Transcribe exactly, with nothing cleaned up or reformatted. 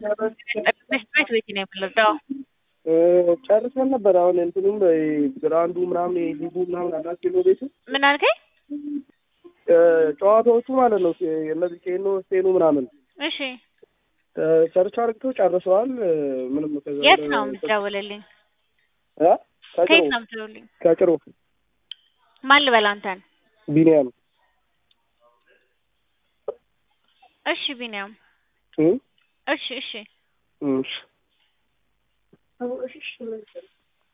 ቤት ቤት ቤት ነው የምንለው። ጨርሰን ነበር። አሁን እንትኑም ግራንዱ ምናምን ሊጉ ምናምን አራት ኪሎ ቤቱ ምን አልከኝ? ጨዋታዎቹ ማለት ነው እነዚህ ኬኖ ስቴኑ ምናምን እሺ ሰርች አድርገው ጨርሰዋል። ምንም ከዛ የት ነው የምትደውልልኝ? እ ከየት ነው የምትደውልልኝ? ከጭሮ ማን ልበል አንተን? ቢኒያም። እሺ ቢኒያም እ እሺ እሺ እሺ